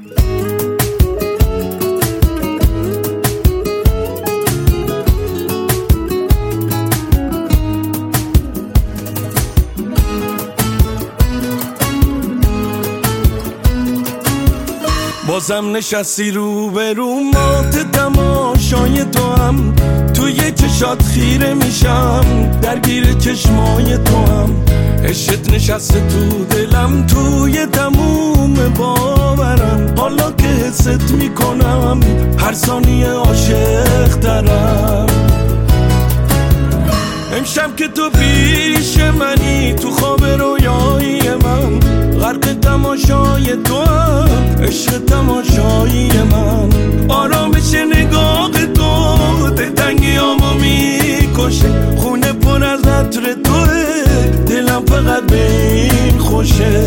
بازم نشستی رو به رو مات تماشای تو هم، توی چشات خیره میشم درگیر چشمای تو هم. عشقت نشسته تو دلم توی تموم باورم، حالا که حست میکنم هر ثانیه عاشق ترم. امشب که تو پیش منی تو خواب رویایی من، غرق تماشای تو هم عشق تماشایی من. آرامش نگاه تو دلتنگیامو میکشه، خونه پر از عطر توه دلم فقط به این خوشه.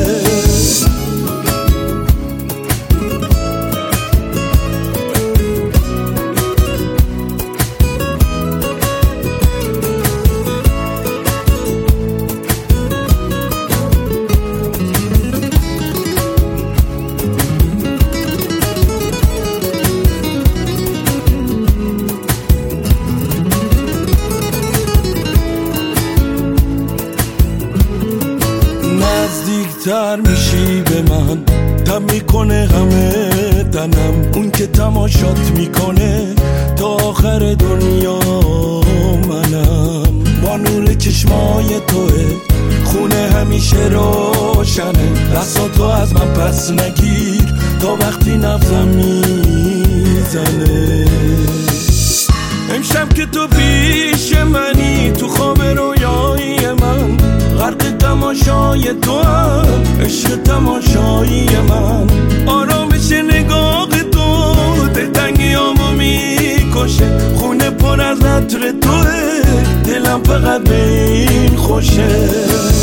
نزدیکتر میشی به من، تم میکنه همه تنم، اون که تماشات میکنه تا آخر دنیا منم. با نور چشمای توه خونه همیشه روشنه، دستاتو از من پس نگیر تا وقتی نفسم میزنه. امشب که تو پیش منی تو خواب رویایی من، غرق تماشای تو هم عشق تماشایی من. آرامش نگاه تو دلتنگیامو میکشه، خونه پر از عطر توه دلم فقط به این خوشه.